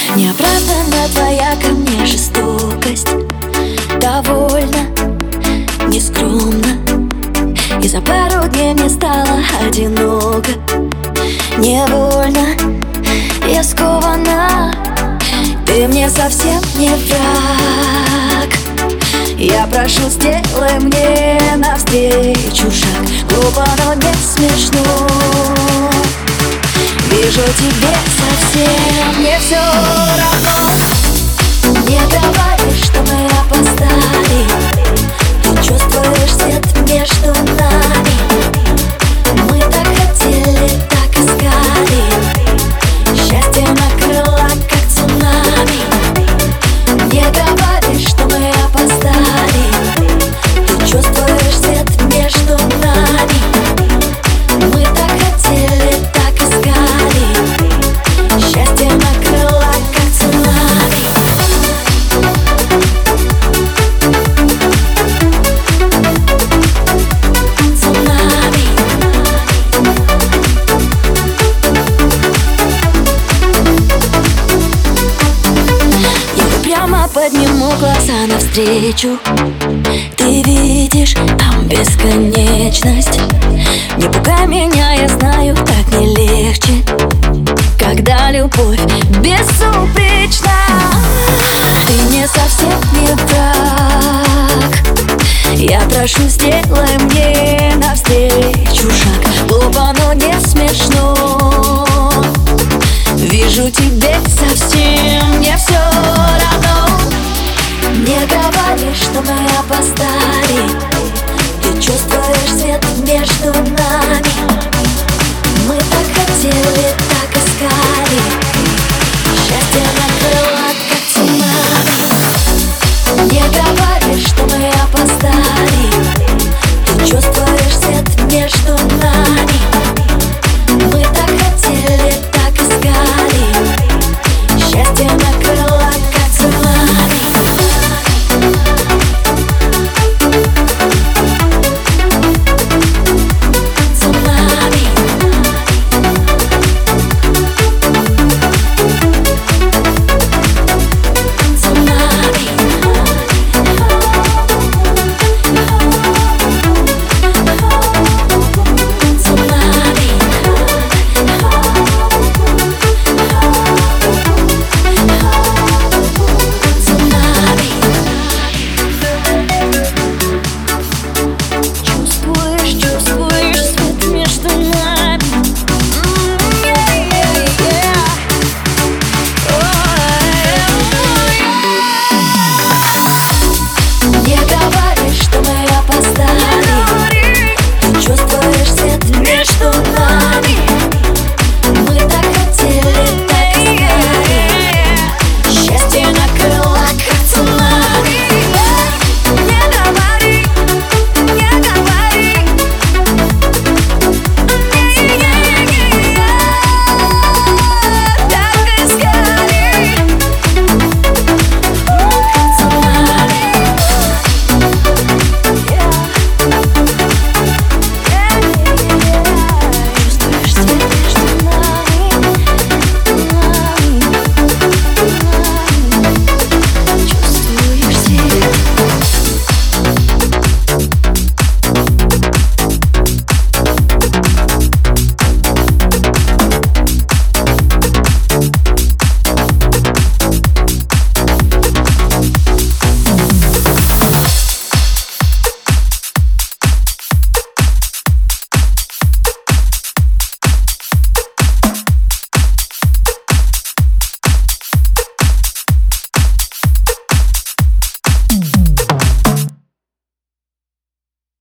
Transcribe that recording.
Неоправданна твоя ко мне жестокость, довольно нескромно. И за пару дней мне стало одиноко. Невольно я скована. Ты мне совсем не враг. Я прошу, сделай мне навстречу шаг. Глупо, но не смешно. Вижу, тебе совсем не все равно. Не говори, что мы опоздали. Ты чувствуешь свет между нами. Мы так хотели, так искали. Счастье накрыло, как цунами. Не говори, что мы опоздали. Ты чувствуешь свет между нами. Мы так хотели, так искали. Счастье накрыло, как цунами. Цунами. Я упрямо подниму глаза навстречу. Ты видишь там бесконечность. Не пугай меня, я знаю, так не легче, когда любовь безупречна. Ты не совсем не враг. Я прошу, сделай мне навстречу шаг. Глупо, но не смешно. Вижу, тебе совсем не все равно. Не говори, что мы опоздали. Ты чувствуешь свет между нами. Мы так хотели,